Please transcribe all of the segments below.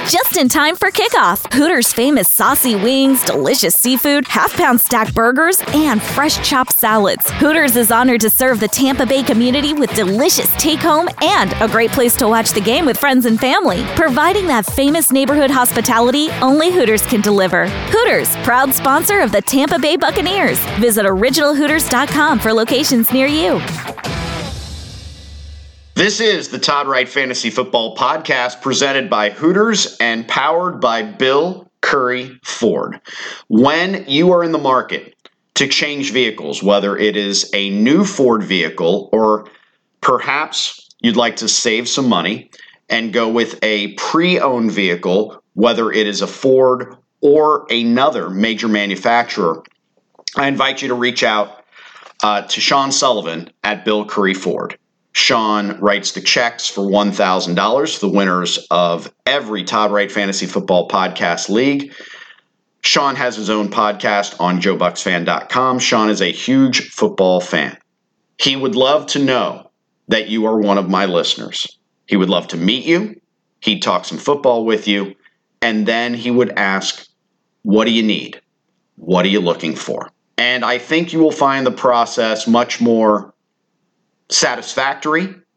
just in time for kickoff. Hooters' famous saucy wings, delicious seafood, half-pound stacked burgers, and fresh chopped salads. Hooters is honored to serve the Tampa Bay community with delicious take-home and a great place to watch the game with friends and family. Providing that famous neighborhood hospitality only Hooters can deliver. Hooters, proud sponsor of the Tampa Bay Buccaneers. Visit originalhooters.com for locations near you. This is the Todd Wright Fantasy Football Podcast presented by Hooters and powered by Bill Curry Ford. When you are in the market to change vehicles, whether it is a new Ford vehicle or perhaps you'd like to save some money and go with a pre-owned vehicle, whether it is a Ford or another major manufacturer, I invite you to reach out to Sean Sullivan at Bill Curry Ford. Sean writes the checks for $1,000, the winners of every Todd Wright Fantasy Football Podcast League. Sean has his own podcast on JoeBucksFan.com. Sean is a huge football fan. He would love to know that you are one of my listeners. He would love to meet you. He'd talk some football with you. And then he would ask, what do you need? What are you looking for? And I think you will find the process much more satisfactory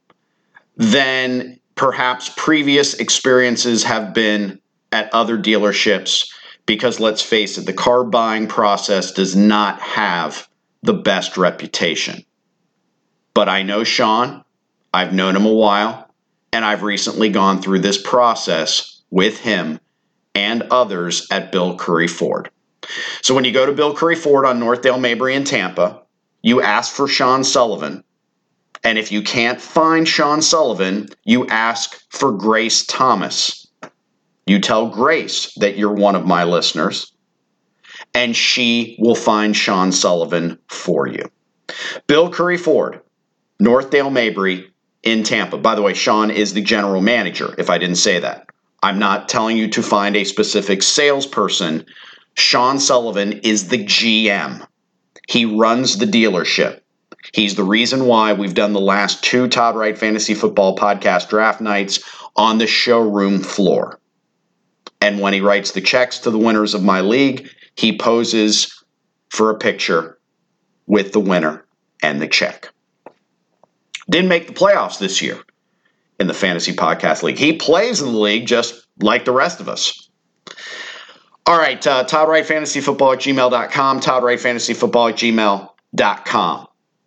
than perhaps previous experiences have been at other dealerships, because let's face it, the car buying process does not have the best reputation. But I know Sean, I've known him a while, and I've recently gone through this process with him and others at Bill Curry Ford. So when you go to Bill Curry Ford on Northdale Mabry in Tampa, you ask for Sean Sullivan. And if you can't find Sean Sullivan, you ask for Grace Thomas. You tell Grace that you're one of my listeners, and she will find Sean Sullivan for you. Bill Curry Ford, Northdale Mabry in Tampa. By the way, Sean is the general manager, if I didn't say that. I'm not telling you to find a specific salesperson. Sean Sullivan is the GM. He runs the dealership. He's the reason why we've done the last 2 Todd Wright Fantasy Football Podcast draft nights on the showroom floor. And when he writes the checks to the winners of my league, he poses for a picture with the winner and the check. Didn't make the playoffs this year in the Fantasy Podcast League. He plays in the league just like the rest of us. All right, Todd Wright Fantasy Football at gmail.com, Todd Wright Fantasy Football at gmail.com.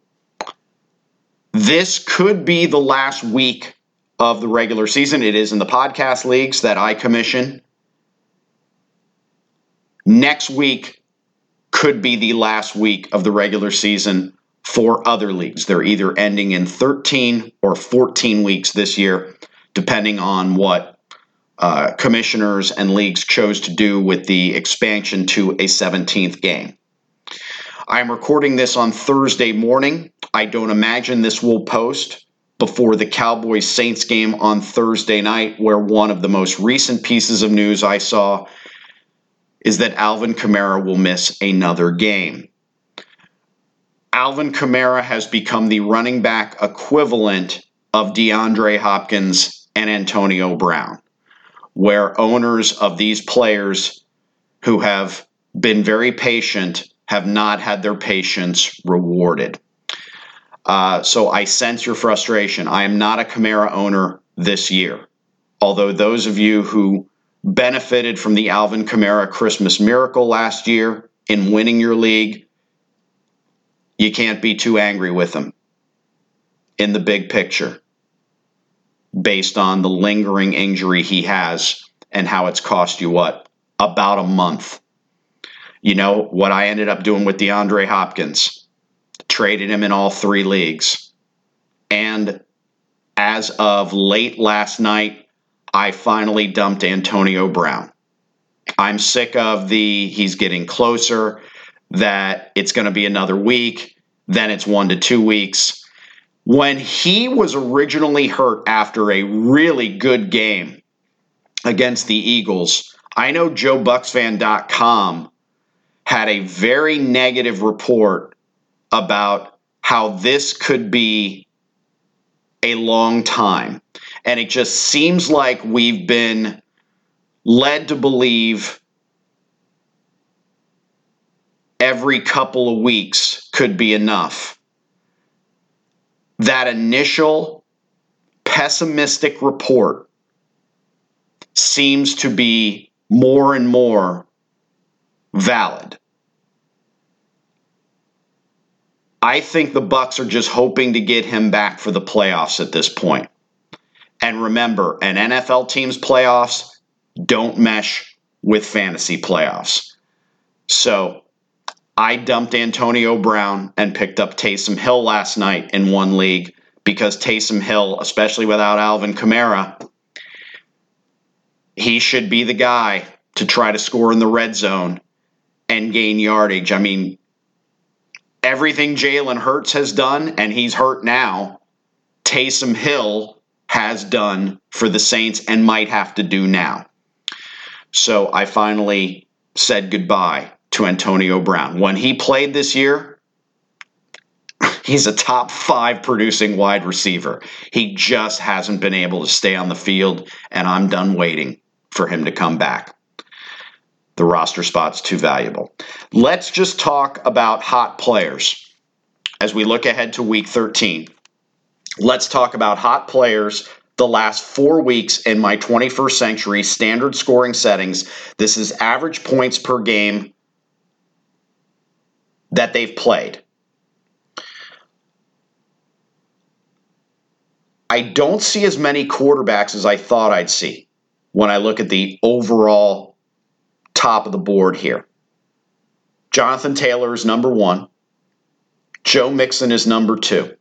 This could be the last week of the regular season. It is in the podcast leagues that I commission. Next week could be the last week of the regular season for other leagues. They're either ending in 13 or 14 weeks this year, depending on what commissioners and leagues chose to do with the expansion to a 17th game. I'm recording this on Thursday morning. I don't imagine this will post before the Cowboys-Saints game on Thursday night, where one of the most recent pieces of news I saw is that Alvin Kamara will miss another game. Alvin Kamara has become the running back equivalent of DeAndre Hopkins and Antonio Brown, where owners of these players who have been very patient have not had their patience rewarded. So I sense your frustration. I am not a Kamara owner this year, although those of you who benefited from the Alvin Kamara Christmas miracle last year in winning your league, you can't be too angry with him in the big picture based on the lingering injury he has and how it's cost you what? About a month. You know what I ended up doing with DeAndre Hopkins? Traded him in all 3 leagues. And as of late last night, I finally dumped Antonio Brown. I'm sick of he's getting closer, that it's going to be another week, then it's 1 to 2 weeks. When he was originally hurt after a really good game against the Eagles, I know JoeBucksFan.com had a very negative report about how this could be a long time. And it just seems like we've been led to believe every couple of weeks could be enough. That initial pessimistic report seems to be more and more valid. I think the Bucs are just hoping to get him back for the playoffs at this point. And remember, an NFL team's playoffs don't mesh with fantasy playoffs. So I dumped Antonio Brown and picked up Taysom Hill last night in one league because Taysom Hill, especially without Alvin Kamara, he should be the guy to try to score in the red zone and gain yardage. I mean, everything Jalen Hurts has done, and he's hurt now, Taysom Hill has done for the Saints and might have to do now. So I finally said goodbye to Antonio Brown. When he played this year, he's a top 5 producing wide receiver. He just hasn't been able to stay on the field, and I'm done waiting for him to come back. The roster spot's too valuable. Let's just talk about hot players as we look ahead to week 13. Let's talk about hot players the last 4 weeks in my 21st century standard scoring settings. This is average points per game that they've played. I don't see as many quarterbacks as I thought I'd see when I look at the overall top of the board here. Jonathan Taylor is number 1. Joe Mixon is number 2.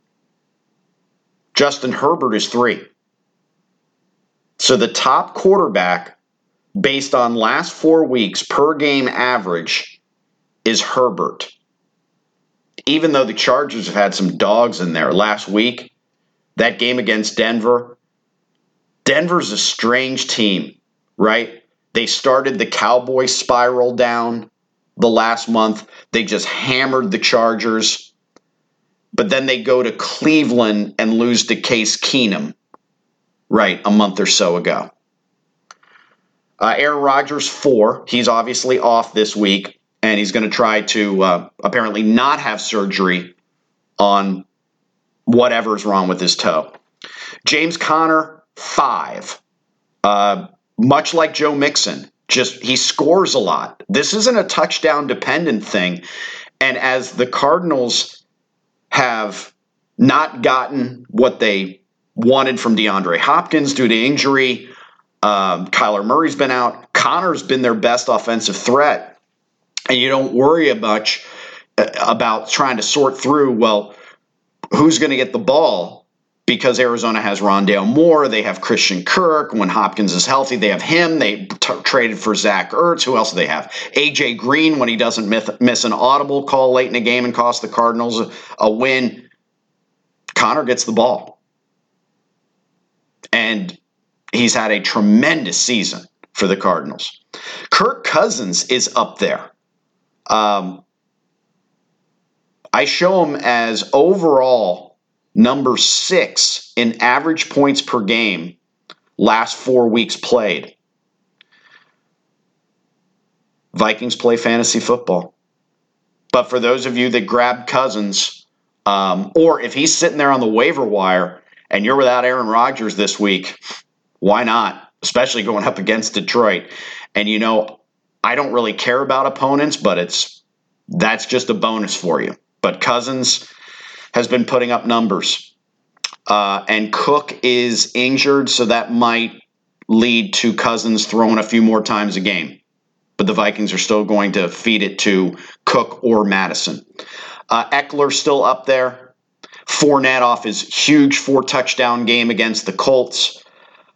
Justin Herbert is 3. So the top quarterback based on last 4 weeks per game average is Herbert. Even though the Chargers have had some dogs in there last week, that game against Denver, Denver's a strange team, right? They started the Cowboys spiral down the last month. They just hammered the Chargers. But then they go to Cleveland and lose to Case Keenum, right, a month or so ago. Aaron Rodgers, 4. He's obviously off this week, and he's going to try to apparently not have surgery on whatever's wrong with his toe. James Conner, 5. Much like Joe Mixon, he scores a lot. This isn't a touchdown-dependent thing. And as the Cardinals have not gotten what they wanted from DeAndre Hopkins due to injury, Kyler Murray's been out, Connor's been their best offensive threat. And you don't worry much about trying to sort through, well, who's going to get the ball? Because Arizona has Rondale Moore, they have Christian Kirk. When Hopkins is healthy, they have him. They traded for Zach Ertz. Who else do they have? A.J. Green, when he doesn't miss an audible call late in the game and cost the Cardinals a win. Connor gets the ball. And he's had a tremendous season for the Cardinals. Kirk Cousins is up there. I show him as overall number 6 in average points per game last 4 weeks played. Vikings play fantasy football. But for those of you that grab Cousins, or if he's sitting there on the waiver wire and you're without Aaron Rodgers this week, why not? Especially going up against Detroit. And I don't really care about opponents, but that's just a bonus for you. But Cousins has been putting up numbers. And Cook is injured, so that might lead to Cousins throwing a few more times a game. But the Vikings are still going to feed it to Cook or Madison. Eckler still up there. Fournette off his huge 4-touchdown game against the Colts.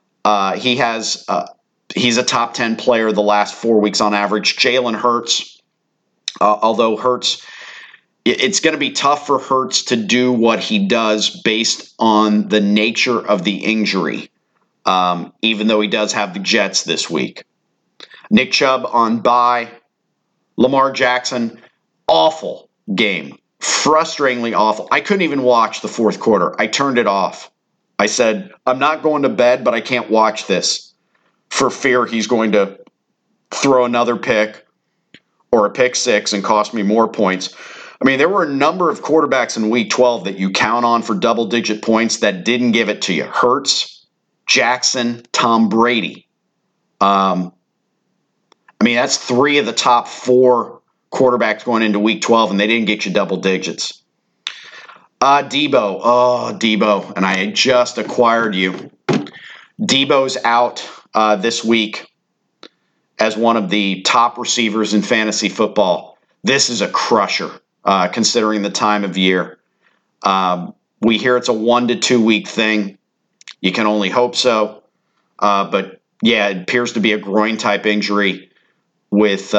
He's a top 10 player the last 4 weeks on average. Jalen Hurts, although Hurts, it's going to be tough for Hurts to do what he does based on the nature of the injury, even though he does have the Jets this week. Nick Chubb on bye. Lamar Jackson, awful game. Frustratingly awful. I couldn't even watch the fourth quarter. I turned it off. I said, I'm not going to bed, but I can't watch this. for fear he's going to throw another pick or a pick six and cost me more points. I mean, there were a number of quarterbacks in Week 12 that you count on for double-digit points that didn't give it to you. Hurts, Jackson, Tom Brady. I mean, that's 3 of the top 4 quarterbacks going into Week 12, and they didn't get you double digits. Debo. Oh, Debo. And I had just acquired you. Debo's out this week as one of the top receivers in fantasy football. This is a crusher, considering the time of year. We hear it's a 1 to 2 week thing. You can only hope so. But yeah, it appears to be a groin type injury with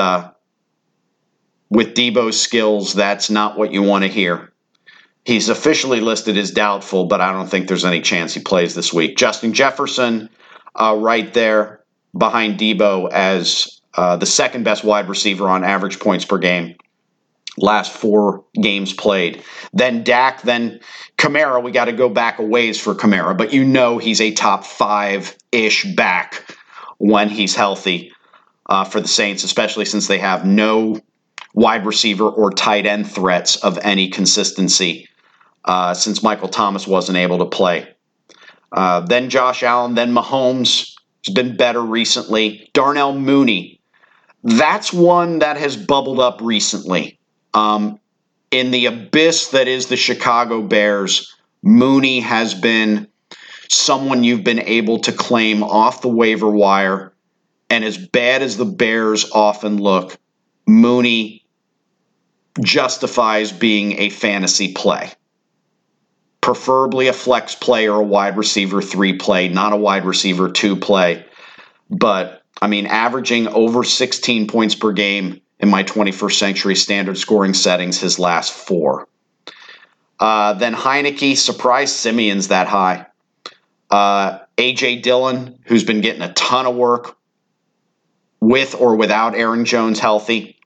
Debo's skills. That's not what you want to hear. He's officially listed as doubtful, but I don't think there's any chance he plays this week. Justin Jefferson right there behind Debo as the second best wide receiver on average points per game. Last 4 games played. Then Dak, then Kamara. We got to go back a ways for Kamara, but you know he's a top 5-ish back when he's healthy for the Saints, especially since they have no wide receiver or tight end threats of any consistency since Michael Thomas wasn't able to play. Then Josh Allen, then Mahomes has been better recently. Darnell Mooney, that's one that has bubbled up recently. In the abyss that is the Chicago Bears, Mooney has been someone you've been able to claim off the waiver wire. And as bad as the Bears often look, Mooney justifies being a fantasy play. Preferably a flex play or a wide receiver 3 play, not a wide receiver 2 play. But, I mean, averaging over 16 points per game in my 21st century standard scoring settings his last 4. Then Heineke, surprised Simeon's that high. A.J. Dillon, who's been getting a ton of work with or without Aaron Jones healthy.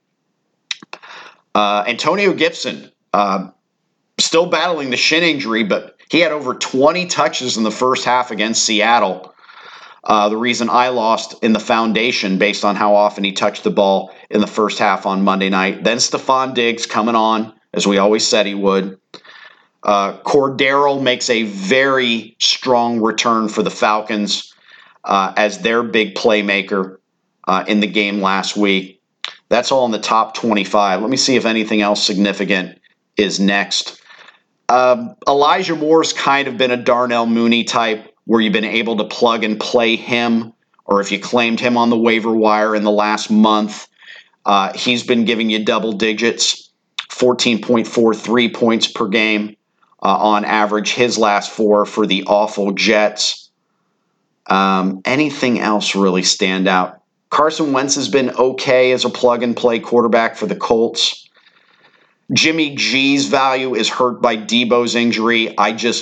Antonio Gibson, still battling the shin injury, but he had over 20 touches in the first half against Seattle. The reason I lost in the foundation based on how often he touched the ball in the first half on Monday night. Then Stephon Diggs coming on, as we always said he would. Cordero makes a very strong return for the Falcons as their big playmaker in the game last week. That's all in the top 25. Let me see if anything else significant is next. Elijah Moore's kind of been a Darnell Mooney type where you've been able to plug and play him, or if you claimed him on the waiver wire in the last month, he's been giving you double digits, 14.43 points per game on average, his last 4 for the awful Jets. Anything else really stand out? Carson Wentz has been okay as a plug-and-play quarterback for the Colts. Jimmy G's value is hurt by Debo's injury.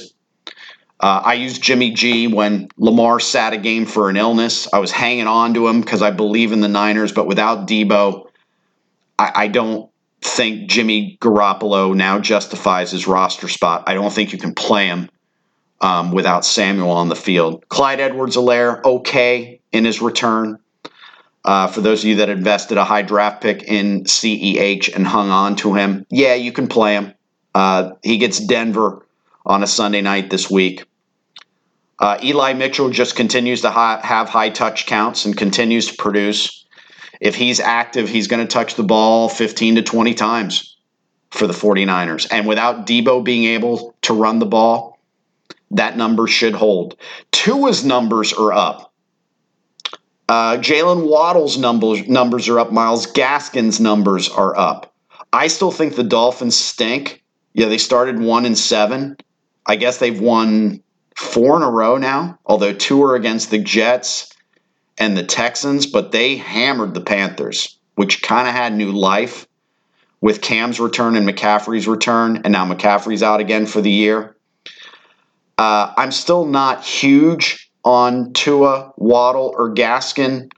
I used Jimmy G when Lamar sat a game for an illness. I was hanging on to him because I believe in the Niners, but without Debo, I don't think Jimmy Garoppolo now justifies his roster spot. I don't think you can play him without Samuel on the field. Clyde Edwards-Helaire, okay in his return. For those of you that invested a high draft pick in CEH and hung on to him, yeah, you can play him. He gets Denver on a Sunday night this week. Eli Mitchell just continues to have high touch counts and continues to produce. If he's active, he's going to touch the ball 15 to 20 times for the 49ers. And without Debo being able to run the ball, that number should hold. Tua's numbers are up. Jalen Waddle's numbers are up. Myles Gaskin's numbers are up. I still think the Dolphins stink. Yeah, they started 1-7. I guess they've won 4 in a row now, although 2 are against the Jets and the Texans, but they hammered the Panthers, which kind of had new life with Cam's return and McCaffrey's return, and now McCaffrey's out again for the year. I'm still not huge on Tua, Waddle, or Gaskin,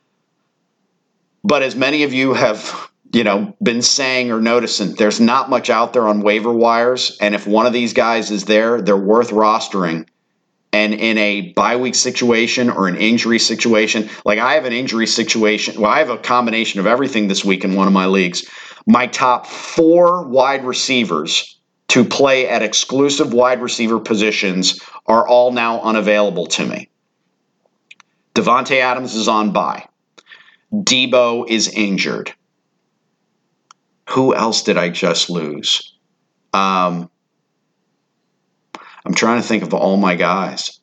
but as many of you have been saying or noticing, there's not much out there on waiver wires, and if one of these guys is there, they're worth rostering and in a bye week situation or an injury situation, like I have an injury situation, well, I have a combination of everything this week in one of my leagues. My top 4 wide receivers to play at exclusive wide receiver positions are all now unavailable to me. Davante Adams is on bye. Debo is injured. Who else did I just lose? I'm trying to think of all my guys.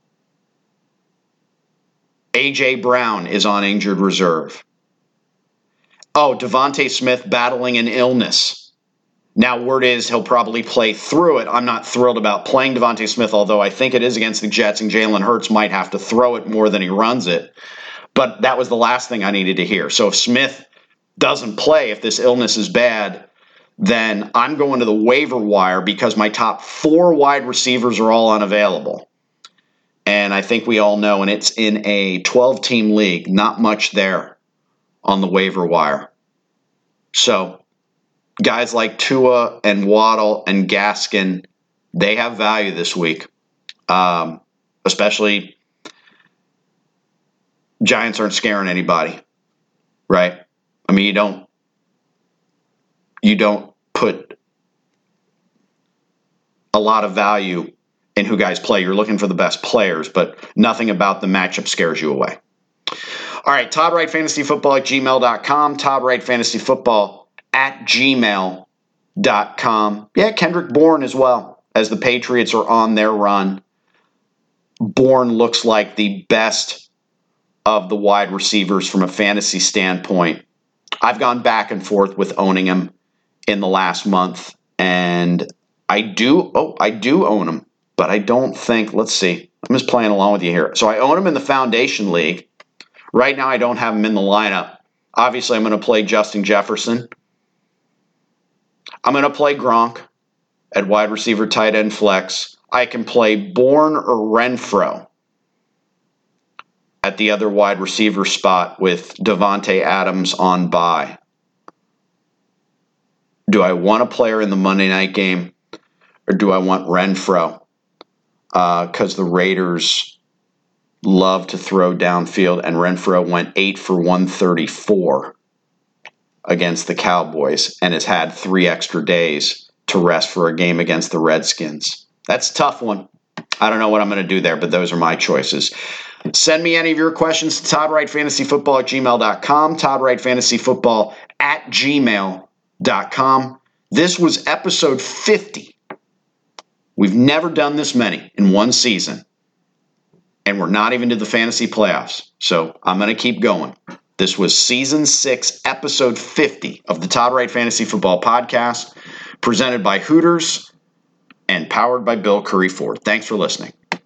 A.J. Brown is on injured reserve. Oh, Devontae Smith battling an illness. Now, word is he'll probably play through it. I'm not thrilled about playing Devontae Smith, although I think it is against the Jets, and Jalen Hurts might have to throw it more than he runs it. But that was the last thing I needed to hear. So if Smith doesn't play, if this illness is bad, then I'm going to the waiver wire because my top 4 wide receivers are all unavailable. And I think we all know, and it's in a 12-team league, not much there on the waiver wire. So guys like Tua and Waddle and Gaskin, they have value this week, especially Giants aren't scaring anybody, right? I mean, you don't put a lot of value in who guys play. You're looking for the best players, but nothing about the matchup scares you away. All right, ToddWrightFantasyFootball@gmail.com, ToddWrightFantasyFootball@gmail.com. Yeah, Kendrick Bourne as well, as the Patriots are on their run. Bourne looks like the best of the wide receivers from a fantasy standpoint. I've gone back and forth with owning him in the last month, and I do own him, but I don't think, let's see, I'm just playing along with you here. So I own him in the Foundation League. Right now I don't have him in the lineup. Obviously I'm going to play Justin Jefferson. I'm going to play Gronk at wide receiver, tight end, flex. I can play Bourne or Renfro at the other wide receiver spot with Davante Adams on bye. Do I want a player in the Monday night game, or do I want Renfro? Because the Raiders love to throw downfield, and Renfro went 8 for 134 against the Cowboys and has had 3 extra days to rest for a game against the Redskins. That's a tough one. I don't know what I'm going to do there, but those are my choices. Send me any of your questions to ToddWrightFantasyFootball@gmail.com, ToddWrightFantasyFootball@gmail.com. This was episode 50. We've never done this many in one season, and we're not even to the fantasy playoffs, so I'm going to keep going. This was season 6, episode 50 of the Todd Wright Fantasy Football Podcast, presented by Hooters and powered by Bill Curry Ford. Thanks for listening.